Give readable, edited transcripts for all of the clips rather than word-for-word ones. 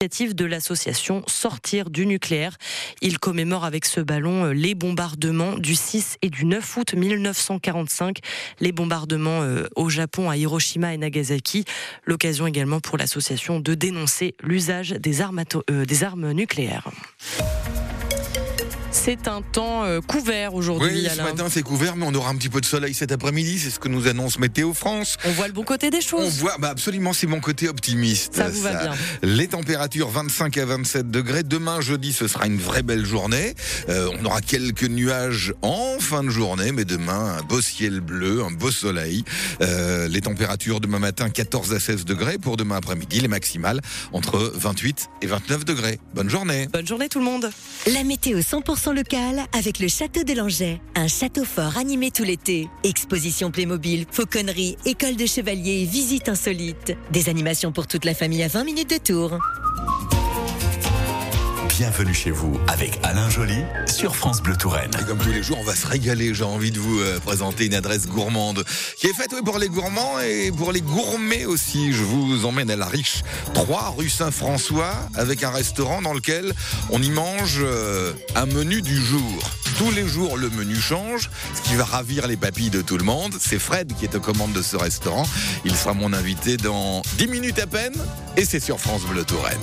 de l'association Sortir du nucléaire. Il commémore avec ce ballon les bombardements du 6 et du 9 août 1945, les bombardements au Japon, à Hiroshima et Nagasaki. L'occasion également pour l'association de dénoncer l'usage des armes nucléaires. C'est un temps couvert aujourd'hui, Oui, Alain. ce matin c'est couvert, mais on aura un petit peu de soleil cet après-midi, c'est ce que nous annonce Météo France. On voit le bon côté des choses. On voit, absolument, c'est mon côté optimiste. Ça vous va bien. Les températures 25 à 27 degrés. Demain, jeudi, ce sera une vraie belle journée. On aura quelques nuages en fin de journée, mais demain, un beau ciel bleu, un beau soleil. Les températures demain matin, 14 à 16 degrés. Pour demain après-midi, les maximales entre 28 et 29 degrés. Bonne journée. Bonne journée tout le monde. La météo 100% locale avec le Château de Langeais. Un château fort animé tout l'été. Exposition Playmobil, fauconnerie, école de chevaliers et visites insolites. Des animations pour toute la famille à 20 minutes de Tours. Bienvenue chez vous avec Alain Joly sur France Bleu Touraine. Et comme tous les jours, on va se régaler. J'ai envie de vous présenter une adresse gourmande qui est faite pour les gourmands et pour les gourmets aussi. Je vous emmène à la Riche 3 rue Saint-François avec un restaurant dans lequel on y mange un menu du jour. Tous les jours, le menu change, ce qui va ravir les papilles de tout le monde. C'est Fred qui est aux commandes de ce restaurant. Il sera mon invité dans 10 minutes à peine et c'est sur France Bleu Touraine.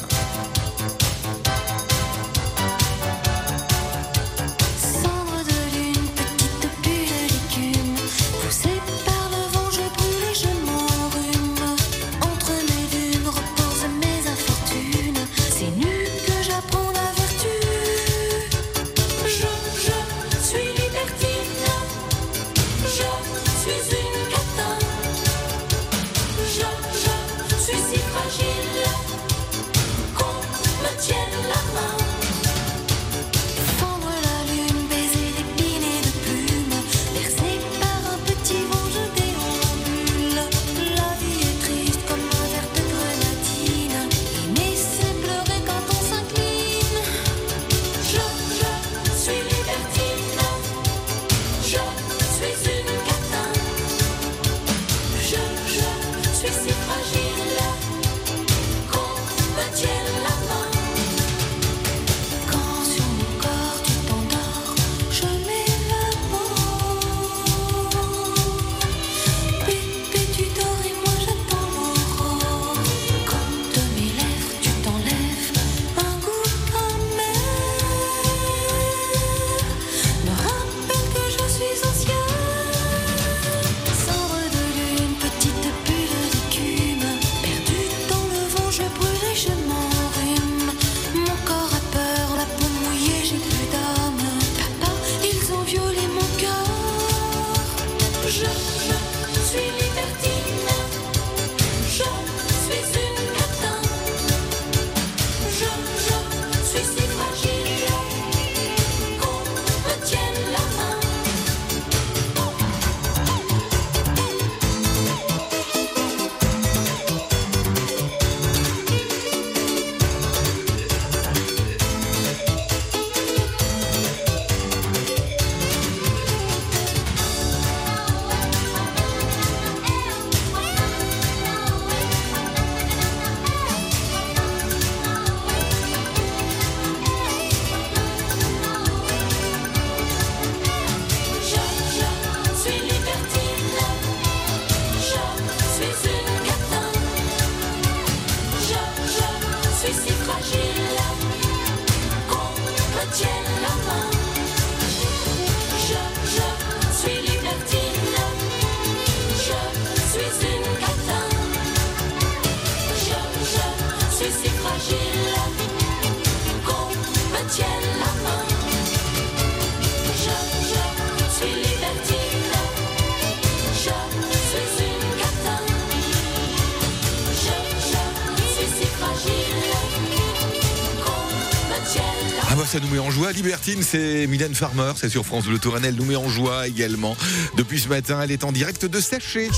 Ça nous met en joie. Libertine, c'est Mylène Farmer, c'est sur France Bleu Touraine. Elle nous met en joie également. Depuis ce matin, elle est en direct de Séché.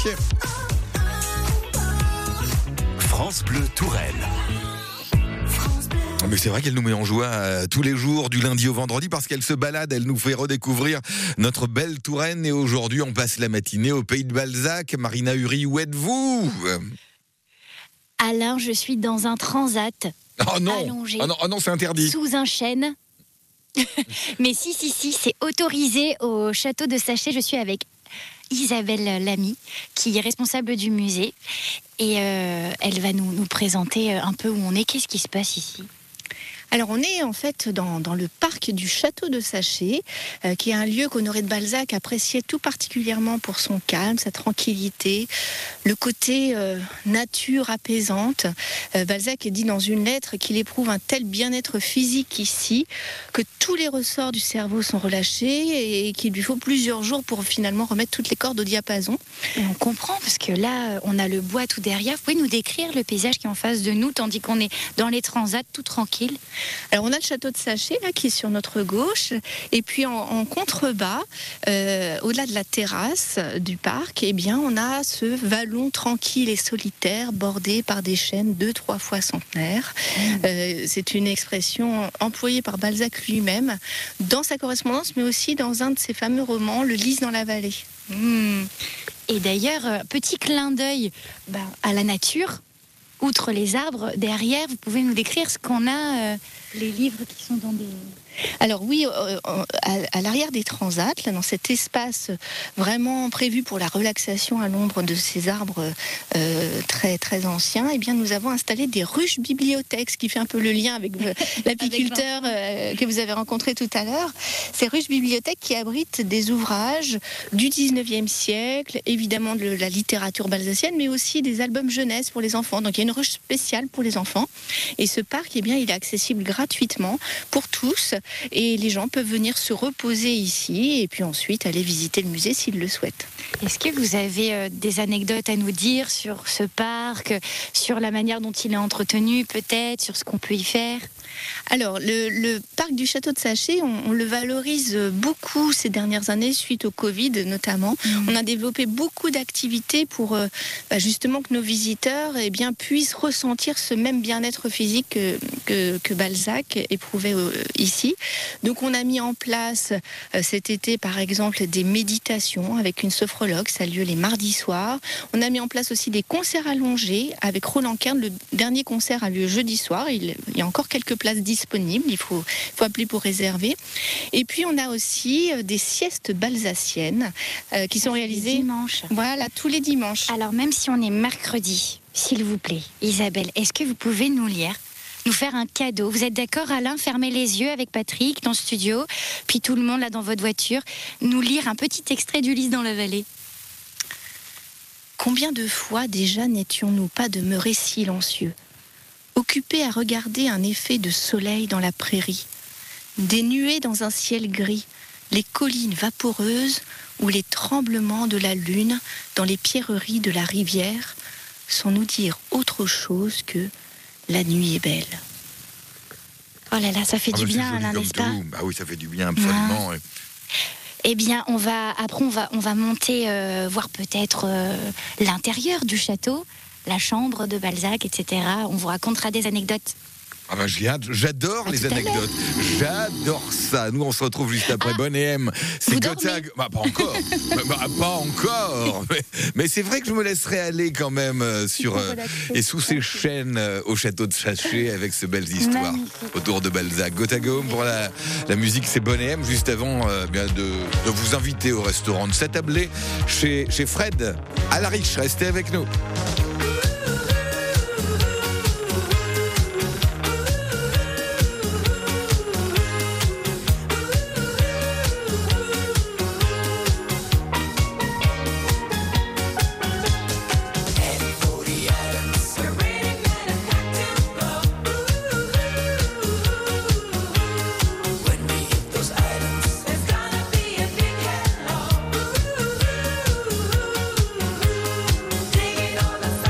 France Bleu Touraine. Mais c'est vrai qu'elle nous met en joie tous les jours, du lundi au vendredi, parce qu'elle se balade, elle nous fait redécouvrir notre belle Touraine. Et aujourd'hui, on passe la matinée au pays de Balzac. Marina Uri, où êtes-vous ? Alain, je suis dans un transat. Oh non, allongé oh non, c'est interdit. sous un chêne. Mais si, c'est autorisé au château de Sachet. Je suis avec Isabelle Lamy, qui est responsable du musée. Et elle va nous présenter un peu où on est. Qu'est-ce qui se passe ici ? Alors on est en fait dans le parc du château de Sachet, qui est un lieu qu'Honoré de Balzac appréciait tout particulièrement pour son calme, sa tranquillité, le côté nature apaisante. Balzac dit dans une lettre qu'il éprouve un tel bien-être physique ici que tous les ressorts du cerveau sont relâchés et qu'il lui faut plusieurs jours pour finalement remettre toutes les cordes au diapason. Et on comprend parce que là, on a le bois tout derrière. Vous pouvez nous décrire le paysage qui est en face de nous, tandis qu'on est dans les transats, tout tranquille? Alors on a le château de Sachet là, qui est sur notre gauche, et puis en contrebas, au-delà de la terrasse du parc, eh bien, on a ce vallon tranquille et solitaire bordé par des chênes 2-3 fois centenaires. C'est une expression employée par Balzac lui-même dans sa correspondance, mais aussi dans un de ses fameux romans, Le Lys dans la vallée. Et d'ailleurs, petit clin d'œil à la nature. Outre les arbres, derrière, vous pouvez nous décrire ce qu'on a, les livres qui sont dans des... Alors oui, à l'arrière des transats, là, dans cet espace vraiment prévu pour la relaxation à l'ombre de ces arbres très très anciens, eh bien nous avons installé des ruches bibliothèques, ce qui fait un peu le lien avec l'apiculteur que vous avez rencontré tout à l'heure. Ces ruches bibliothèques qui abritent des ouvrages du 19e siècle, évidemment de la littérature balsacienne, mais aussi des albums jeunesse pour les enfants. Donc il y a une ruche spéciale pour les enfants. Et ce parc, eh bien, il est accessible gratuitement pour tous. Et les gens peuvent venir se reposer ici et puis ensuite aller visiter le musée s'ils le souhaitent. Est-ce que vous avez des anecdotes à nous dire sur ce parc, sur la manière dont il est entretenu peut-être, sur ce qu'on peut y faire ? Alors, le parc du château de Sachet, on le valorise beaucoup ces dernières années, suite au Covid notamment. On a développé beaucoup d'activités pour justement que nos visiteurs puissent ressentir ce même bien-être physique que Balzac éprouvait ici. Donc, on a mis en place cet été, par exemple, des méditations avec une sophrologue. Ça a lieu les mardis soirs. On a mis en place aussi des concerts allongés avec Roland Kern. Le dernier concert a lieu jeudi soir. Il y a encore quelques places disponibles, il faut appeler pour réserver. Et puis on a aussi des siestes balsaciennes qui sont réalisées dimanche. Voilà, tous les dimanches. Alors même si on est mercredi, s'il vous plaît, Isabelle, est-ce que vous pouvez nous lire, nous faire un cadeau? Vous êtes d'accord, Alain? Fermez les yeux avec Patrick dans le studio, puis tout le monde là dans votre voiture, nous lire un petit extrait du Lys dans la vallée. Combien de fois déjà n'étions-nous pas demeurés silencieux, occupés à regarder un effet de soleil dans la prairie, des nuées dans un ciel gris, les collines vaporeuses ou les tremblements de la lune dans les pierreries de la rivière, sans nous dire autre chose que la nuit est belle. Oh là là, ça fait du bien, Alain, n'est-ce pas? Bah oui, ça fait du bien, absolument. Eh bien, on va monter voir peut-être l'intérieur du château, la chambre de Balzac, etc. On vous racontera des anecdotes. Ah bah, j'adore les anecdotes. J'adore ça. Nous, on se retrouve juste après Bonne et M. C'est Gotthard. Bah, pas encore. Pas encore. Mais c'est vrai que je me laisserai aller quand même et sous ces chênes au château de Sachet avec ce belles histoires autour de Balzac. Gotthard pour la musique, c'est Bonne et M. Juste avant de vous inviter au restaurant de Satablé chez Fred à la Riche. Restez avec nous. All the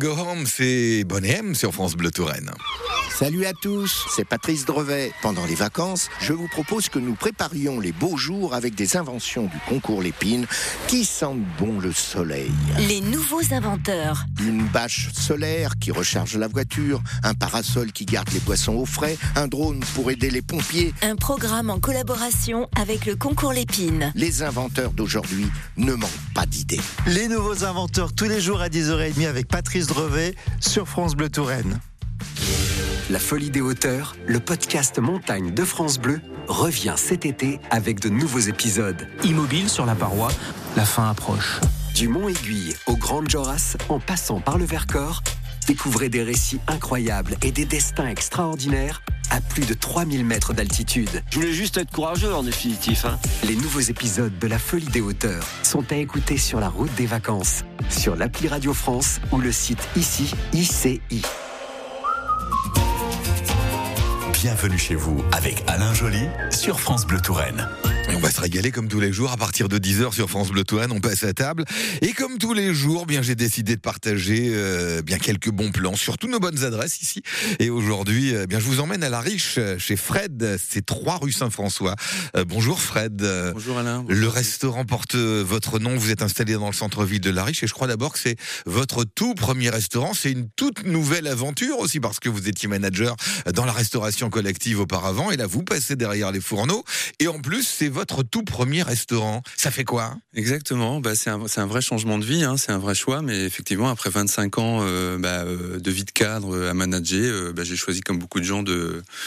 Go Home, c'est Bonnet M sur France Bleu Touraine. Salut à tous, c'est Patrice Drevet. Pendant les vacances, je vous propose que nous préparions les beaux jours avec des inventions du concours Lépine qui sentent bon le soleil. Les nouveaux inventeurs. Une bâche solaire qui recharge la voiture, un parasol qui garde les poissons au frais, un drone pour aider les pompiers. Un programme en collaboration avec le concours Lépine. Les inventeurs d'aujourd'hui ne manquent pas d'idées. Les nouveaux inventeurs tous les jours à 10h30 avec Patrice Drevet sur France Bleu Touraine. La Folie des Hauteurs, le podcast montagne de France Bleu, revient cet été avec de nouveaux épisodes. Immobile sur la paroi, la fin approche. Du Mont-Aiguille au Grand Joras, en passant par le Vercors, découvrez des récits incroyables et des destins extraordinaires à plus de 3000 mètres d'altitude. Je voulais juste être courageux en définitif. Les nouveaux épisodes de La Folie des Hauteurs sont à écouter sur la route des vacances, sur l'appli Radio France ou le site ICI. Bienvenue chez vous avec Alain Joly sur France Bleu Touraine. Et on va se régaler comme tous les jours à partir de 10h sur France Bleu Touraine, on passe à table. Et comme tous les jours, bien j'ai décidé de partager bien quelques bons plans sur toutes nos bonnes adresses ici. Et aujourd'hui, bien je vous emmène à La Riche chez Fred, c'est 3 rue Saint-François. Bonjour Fred. Bonjour Alain. Bonjour. Le restaurant porte votre nom, vous êtes installé dans le centre-ville de La Riche et je crois d'abord que c'est votre tout premier restaurant. C'est une toute nouvelle aventure aussi parce que vous étiez manager dans la restauration collective auparavant et là vous passez derrière les fourneaux et en plus c'est votre tout premier restaurant. Ça fait quoi ? Exactement, c'est un vrai changement de vie, c'est un vrai choix, mais effectivement après 25 ans de vie de cadre à manager, j'ai choisi comme beaucoup de gens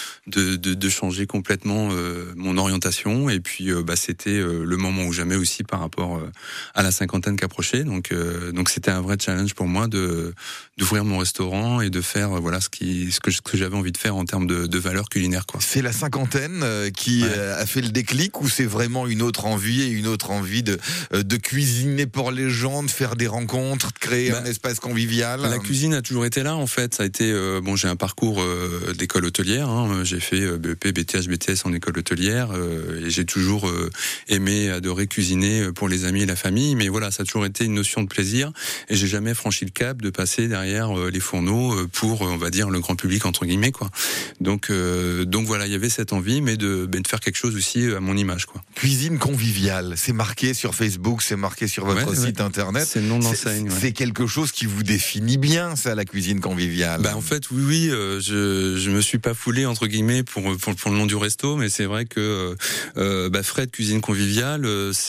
de changer complètement mon orientation et puis c'était le moment ou jamais aussi par rapport à la cinquantaine qu'approchait, donc c'était un vrai challenge pour moi d'ouvrir mon restaurant et de faire ce que j'avais envie de faire en termes de valeurs culinaires quoi. C'est la cinquantaine qui a fait le déclic ou c'est vraiment une autre envie de cuisiner pour les gens, de faire des rencontres, de créer un espace convivial? La cuisine a toujours été là en fait, ça a été j'ai un parcours d'école hôtelière, j'ai fait BEP, BTH, BTS en école hôtelière et j'ai toujours adoré cuisiner pour les amis et la famille, mais voilà, ça a toujours été une notion de plaisir et j'ai jamais franchi le cap de passer derrière les fourneaux pour on va dire le grand public entre guillemets quoi. Donc voilà, il y avait cette envie mais de faire quelque chose aussi à mon image quoi. Cuisine conviviale, c'est marqué sur Facebook, c'est marqué sur votre site internet. C'est le nom de l'enseigne. C'est quelque chose qui vous définit bien, ça, la cuisine conviviale. En fait, oui, je me suis pas foulé entre guillemets pour le nom du resto, mais c'est vrai que Fred Cuisine conviviale,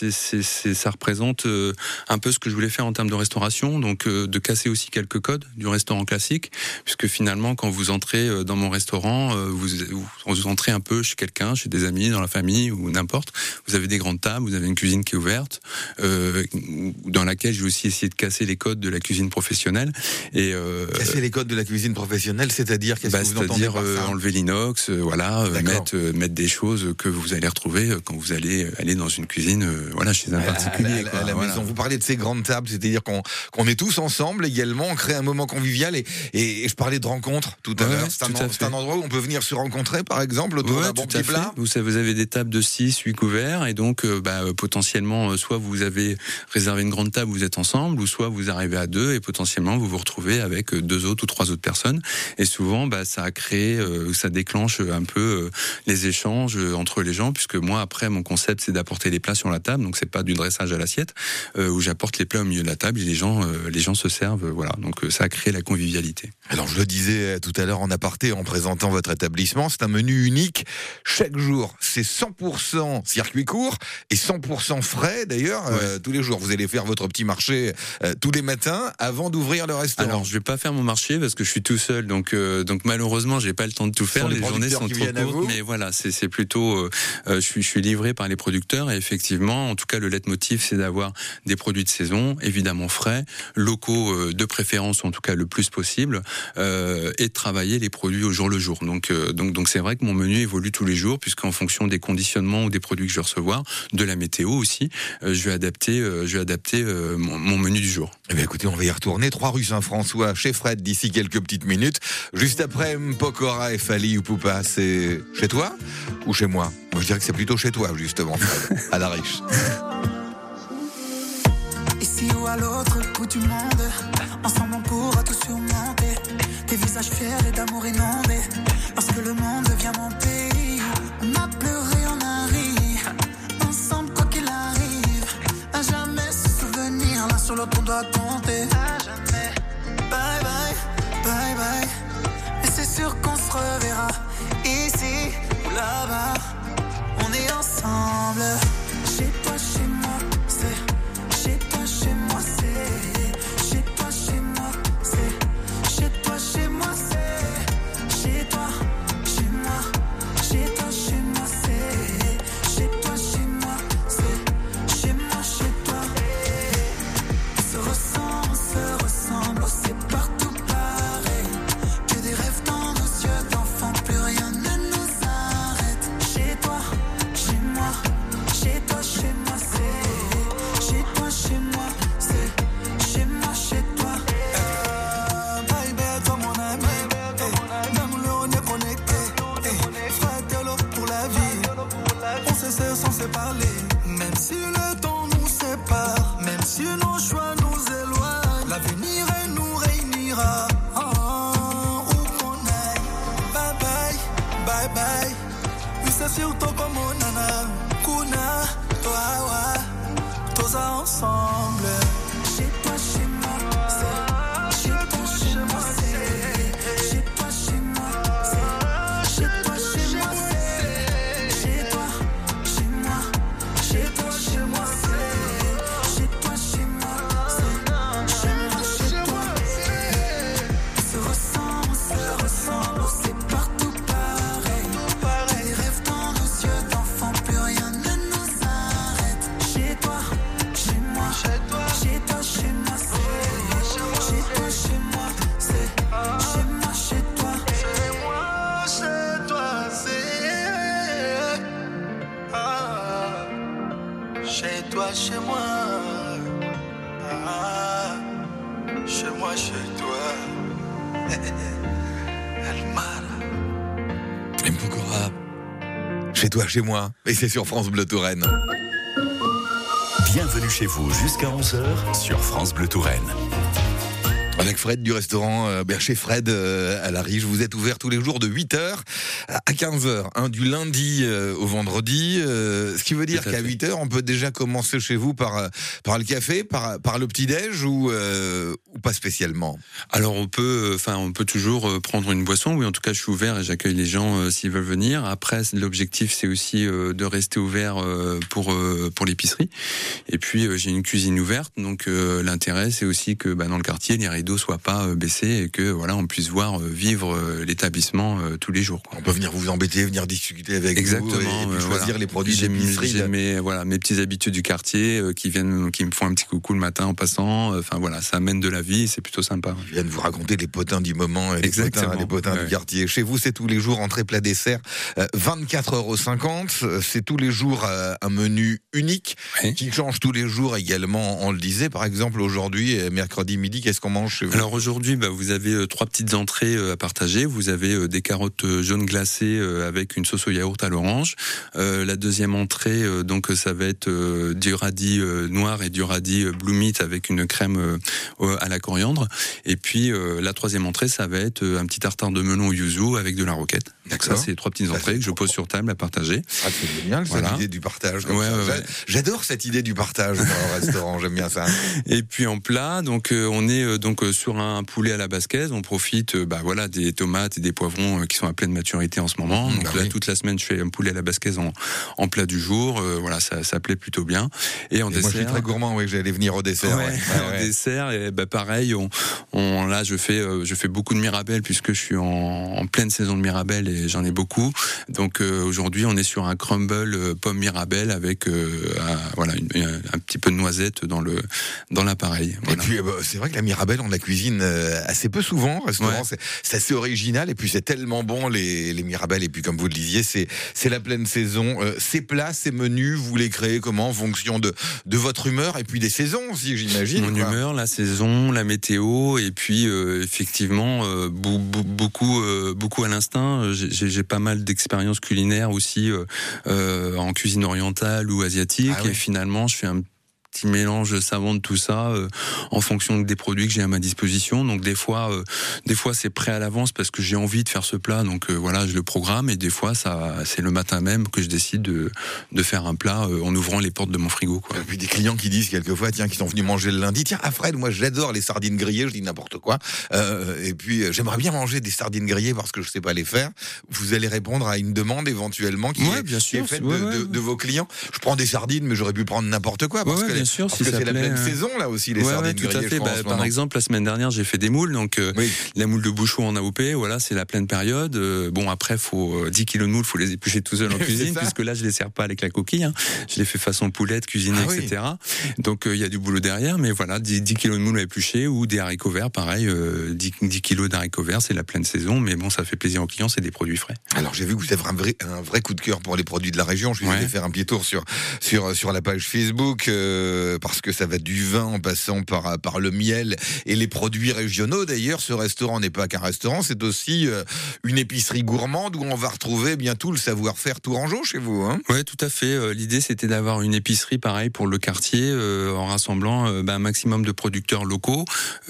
ça représente un peu ce que je voulais faire en termes de restauration, donc de casser aussi quelques codes du restaurant classique, puisque finalement, quand vous entrez dans mon restaurant, vous entrez un peu chez quelqu'un, chez des amis, dans la famille ou n'importe. Vous avez des grandes tables, vous avez une cuisine qui est ouverte, dans laquelle j'ai aussi essayé de casser les codes de la cuisine professionnelle. Et casser les codes de la cuisine professionnelle, c'est-à-dire qu'est-ce que vous entendez par ça ? Enlever l'inox, mettre des choses que vous allez retrouver quand vous allez aller dans une cuisine, chez un particulier. À la maison. Vous parlez de ces grandes tables, c'est-à-dire qu'on est tous ensemble également, on crée un moment convivial et je parlais de rencontres tout à l'heure. C'est un endroit où on peut venir se rencontrer, par exemple, autour d'un bon petit plat. Vous avez des tables de 6, 8 couverts et donc potentiellement soit vous avez réservé une grande table, vous êtes ensemble, ou soit vous arrivez à 2 et potentiellement vous vous retrouvez avec 2 autres ou 3 autres personnes et souvent ça a créé, ça déclenche un peu les échanges entre les gens, puisque moi après mon concept c'est d'apporter les plats sur la table, donc c'est pas du dressage à l'assiette où j'apporte les plats au milieu de la table et les gens se servent, donc ça a créé la convivialité. Alors je le disais tout à l'heure en aparté en présentant votre établissement, c'est un menu unique chaque jour, c'est 100% circuit court et 100% frais d'ailleurs. Tous les jours vous allez faire votre petit marché tous les matins avant d'ouvrir le restaurant. Alors je vais pas faire mon marché parce que je suis tout seul, donc malheureusement j'ai pas le temps de tout faire, les journées sont trop courtes, mais voilà, c'est plutôt je suis livré par les producteurs et effectivement en tout cas le leitmotiv c'est d'avoir des produits de saison, évidemment frais, locaux de préférence, en tout cas le plus possible, et de travailler les produits au jour le jour. Donc c'est vrai que mon menu évolue tous les jours, puisqu'en fonction des conditionnements ou des produits que je vais recevoir, de la météo aussi, je vais adapter mon menu du jour. Eh bien écoutez, on va y retourner. 3 rue Saint-François, chez Fred, d'ici quelques petites minutes. Juste après Mpokora et Fali Ipupa, c'est chez toi ou chez moi? Moi je dirais que c'est plutôt chez toi justement, Fred, à La Riche. Ici ou à l'autre bout du monde, ensemble on pourra tout surmonter. Des visages fiers et d'amour inondés. Lorsque le monde devient mon pays, on a pleuré, on a ri. Ensemble, quoi qu'il arrive, à jamais se souvenir. L'un sur l'autre, on doit compter. À jamais. Bye bye, bye bye. Mais c'est sûr qu'on se reverra. Ici ou là-bas, on est ensemble. Chez toi, chez moi, c'est. Chez toi, chez moi, c'est. Chez toi, chez moi, c'est. Chez toi, chez moi, c'est. Chez toi, chez moi. Chez toi, chez moi, c'est. Chez toi, chez moi, c'est. Chez moi, chez toi. On se ressemble, oh, c'est partout pareil. Que des rêves dans nos yeux d'enfants, plus rien ne nous arrête. Chez toi, chez moi, chez toi, chez moi, c'est. Chez toi, chez moi, c'est. Chez moi, chez toi. Baby, toi mon ami, même le on est connecté. Fratello pour la vie, on se sait sans se parler. Même si le temps nous sépare, même si nos choix nous éloignent, l'avenir nous réunira. Où qu'on aille, bye bye, bye bye. Oui, c'est surtout comme mon nana, Kuna, toi, ouais, tous ensemble. Chez toi, chez moi, c'est. Chez toi, chez moi, c'est. Chez toi, chez moi, c'est. Chez toi, chez moi, c'est. Chez toi, chez moi, chez toi, chez moi, c'est. Chez toi, chez moi, c'est. Chez moi, chez toi. On se ressemble, oh, c'est partout pareil. Des rêves dans nos yeux d'enfants, plus rien ne nous arrête. Chez toi, chez moi, chez toi, chez moi, c'est. Chez toi, chez moi, c'est. Chez moi, chez toi. Chez moi, chez toi, c'est. Ah. Chez toi, chez moi. Ah. Chez moi, chez toi. El Mar. Mpokora. Chez toi, chez moi. Et c'est sur France Bleu Touraine. Bienvenue chez vous jusqu'à 11h sur France Bleu Touraine. Avec Fred du restaurant chez Fred à la Riche. Vous êtes ouvert tous les jours de 8h à 15h, du lundi au vendredi. Ce qui veut dire qu'à 8h, on peut déjà commencer chez vous par le café, par le petit-déj ou pas spécialement? Alors on peut toujours prendre une boisson. Oui, en tout cas, je suis ouvert et j'accueille les gens s'ils veulent venir. Après, l'objectif, c'est aussi de rester ouvert pour l'épicerie. Et puis, j'ai une cuisine ouverte. Donc, l'intérêt, c'est aussi que dans le quartier, les rideaux soient pas baissés et que voilà, on puisse voir vivre l'établissement tous les jours, quoi. On peut venir vous embêter, venir discuter avec vous et puis choisir les produits d'épicerie. J'ai mes petites habitudes du quartier qui me font un petit coucou le matin en passant. Enfin voilà, ça amène de la vie, c'est plutôt sympa. Ils viennent vous raconter les potins du moment et les potins du quartier. Chez vous, c'est tous les jours entrée plat dessert, 24,50 €. C'est tous les jours un menu unique qui change tous les jours également. On le disait, par exemple aujourd'hui, mercredi midi, qu'est-ce qu'on mange chez vous? Alors aujourd'hui, vous avez 3 petites entrées à partager. Vous avez des carottes jaunes glacées avec une sauce au yaourt à l'orange. La deuxième entrée, donc ça va être du radis noir et du radis blue meat avec une crème à la coriandre. Et puis la troisième entrée, ça va être un petit tartare de melon au yuzu avec de la roquette. Donc ça, c'est 3 petites entrées que je pose sur table à partager. Ah, c'est génial, voilà. L'idée du partage. J'adore cette idée du partage dans le restaurant. J'aime bien ça. Et puis en plat, donc on est sur un poulet à la basquaise. On profite, des tomates et des poivrons qui sont à pleine maturité en ce moment. Donc toute la semaine, je fais un poulet à la basquaise en plat du jour. Ça plaît plutôt bien. Et en dessert. Moi, je suis très gourmand. Oui, j'allais venir au dessert. En dessert, et pareil. Là, je fais beaucoup de mirabelle puisque je suis en pleine saison de mirabelle et j'en ai beaucoup. Donc aujourd'hui, on est sur un crumble pomme mirabelle avec un petit peu de noisette dans l'appareil. Voilà. Et puis c'est vrai que la mirabelle, on la cuisine assez peu souvent au restaurant. C'est assez original et puis c'est tellement bon les mirabelles. Et puis comme vous le disiez, c'est la pleine saison. Ces plats, ces menus, vous les créez comment? En fonction de votre humeur et puis des saisons aussi, j'imagine. Mon humeur, la saison, la météo et puis effectivement beaucoup à l'instinct. J'ai pas mal d'expériences culinaires aussi en cuisine orientale ou asiatique et finalement je fais un petit mélange savant de tout ça en fonction des produits que j'ai à ma disposition. Donc des fois c'est prêt à l'avance parce que j'ai envie de faire ce plat, donc voilà, je le programme, et des fois c'est le matin même que je décide de faire un plat en ouvrant les portes de mon frigo, quoi. Et puis des clients qui disent quelquefois, tiens, qui sont venus manger le lundi, tiens, Fred, moi j'adore les sardines grillées, je dis n'importe quoi, et puis j'aimerais bien manger des sardines grillées parce que je sais pas les faire. Vous allez répondre à une demande éventuellement qui est faite de vos clients. Je prends des sardines, mais j'aurais pu prendre n'importe quoi parce que c'est la pleine saison là aussi, les sardines tout grillées. À fait. Par exemple, la semaine dernière, j'ai fait des moules, donc la moule de Bouchot en AOP, voilà, c'est la pleine période. Bon, après, faut 10 kilos de moules, faut les éplucher tout seul en cuisine, puisque là, je les sers pas avec la coquille, hein. Je les fais façon poulette, cuisinée, etc. Donc, il y a du boulot derrière, mais voilà, 10 kilos de moules à éplucher, ou des haricots verts, pareil, 10 kilos d'haricots verts, c'est la pleine saison, mais bon, ça fait plaisir aux clients, c'est des produits frais. Alors, j'ai vu que vous avez un vrai coup de cœur pour les produits de la région. Je suis allé faire un petit tour sur la page Facebook, parce que ça va du vin en passant par le miel et les produits régionaux. D'ailleurs, ce restaurant n'est pas qu'un restaurant, c'est aussi une épicerie gourmande où on va retrouver bien tout le savoir-faire tourangeau chez vous, hein. Ouais, tout à fait. L'idée, c'était d'avoir une épicerie pareil pour le quartier, en rassemblant un maximum de producteurs locaux.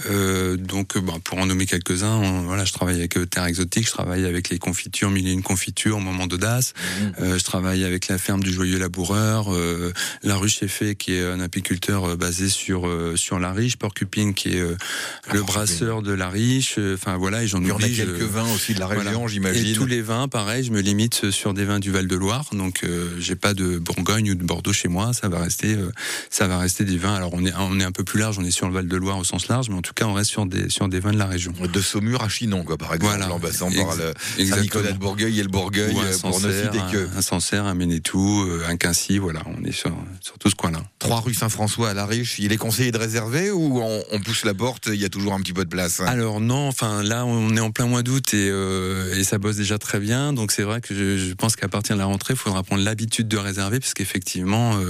Donc, pour en nommer quelques-uns, voilà, je travaille avec Terre Exotique, je travaille avec les confitures, Mille et une confitures, Moment d'audace. Je travaille avec la ferme du Joyeux Laboureur, la Ruche Effet, qui est un apiculteur basé sur la Riche, Porcupine, qui est le brasseur de la Riche. Enfin voilà, et j'en oublie. Il y en a quelques vins aussi de la région, j'imagine. Et tous les vins, pareil, je me limite sur des vins du Val-de-Loire. Donc j'ai pas de Bourgogne ou de Bordeaux chez moi. Ça va rester des vins. Alors on est un peu plus large, on est sur le Val-de-Loire au sens large, mais en tout cas on reste sur des vins de la région. De Saumur à Chinon, quoi, par exemple. Voilà. En passant par le Saint-Nicolas de Bourgueil et le Bourgueil, pour ne citer que. Un Sancerre, un Ménétou, un Quincy, voilà, on est sur tout ce coin-là. 3 rue Saint-François à la Riche, il est conseillé de réserver ou on pousse la porte, il y a toujours un petit peu de place, hein? Alors non, enfin là on est en plein mois d'août et ça bosse déjà très bien, donc c'est vrai que je pense qu'à partir de la rentrée, il faudra prendre l'habitude de réserver, parce qu'effectivement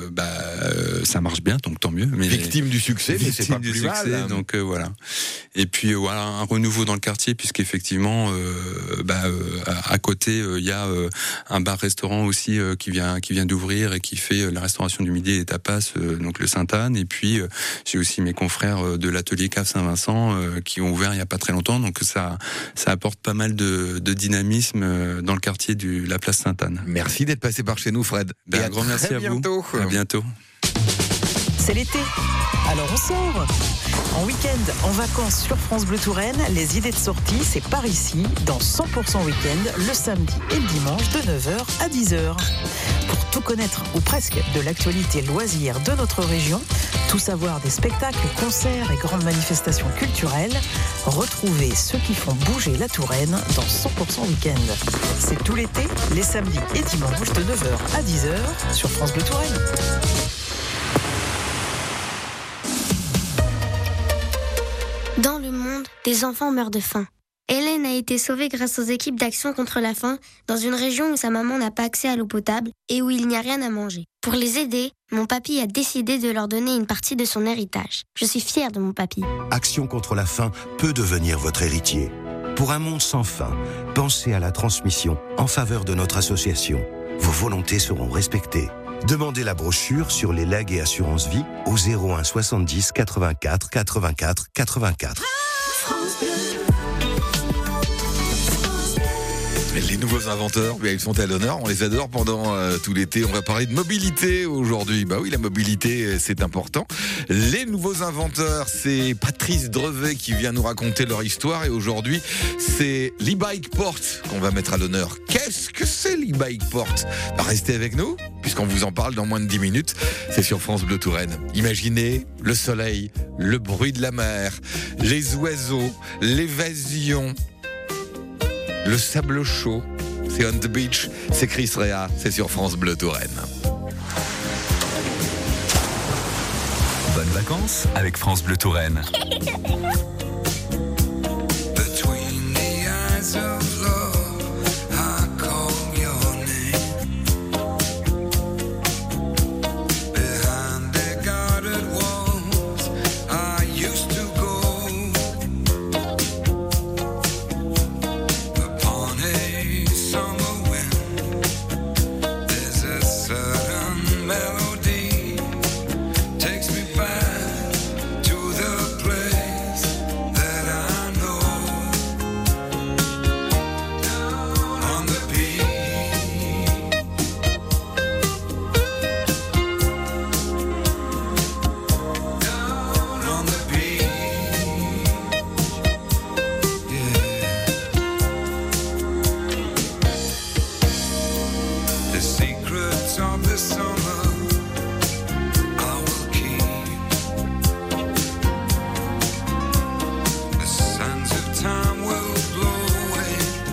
ça marche bien, donc tant mieux. Mais victime du succès, mais c'est pas plus mal, hein. Donc voilà. Et puis voilà, un renouveau dans le quartier, puisqu'effectivement à côté il y a un bar-restaurant aussi qui vient d'ouvrir et qui fait la restauration du midi et des tapas, donc le Sainte-Anne. Et puis j'ai aussi mes confrères de l'atelier Cave Saint-Vincent qui ont ouvert il y a pas très longtemps, donc ça apporte pas mal de dynamisme dans le quartier de la place Sainte-Anne. Merci d'être passé par chez nous, Fred. Et un grand merci à vous. À bientôt. C'est l'été, alors on sort. En week-end, en vacances sur France Bleu Touraine, les idées de sortie, c'est par ici, dans 100% week-end, le samedi et le dimanche de 9h à 10h. Pour tout connaître, ou presque, de l'actualité loisirs de notre région, tout savoir des spectacles, concerts et grandes manifestations culturelles, retrouvez ceux qui font bouger la Touraine dans 100% week-end. C'est tout l'été, les samedis et dimanches de 9h à 10h sur France Bleu Touraine. Dans le monde, des enfants meurent de faim. Hélène a été sauvée grâce aux équipes d'action contre la faim dans une région où sa maman n'a pas accès à l'eau potable et où il n'y a rien à manger. Pour les aider, mon papy a décidé de leur donner une partie de son héritage. Je suis fière de mon papy. Action contre la faim peut devenir votre héritier. Pour un monde sans faim, pensez à la transmission en faveur de notre association. Vos volontés seront respectées. Demandez la brochure sur les legs et assurances vie au 01 70 84 84 84. Les nouveaux inventeurs, ils sont à l'honneur, on les adore pendant tout l'été. On va parler de mobilité aujourd'hui. Bah oui, la mobilité, c'est important. Les nouveaux inventeurs, c'est Patrice Drevet qui vient nous raconter leur histoire. Et aujourd'hui, c'est l'e-bike port qu'on va mettre à l'honneur. Qu'est-ce que c'est l'e-bike port? Restez avec nous, puisqu'on vous en parle dans moins de 10 minutes. C'est sur France Bleu Touraine. Imaginez le soleil, le bruit de la mer, les oiseaux, l'évasion, le sable chaud. C'est On the Beach, c'est Chris Rea, c'est sur France Bleu Touraine. Bonnes vacances avec France Bleu Touraine.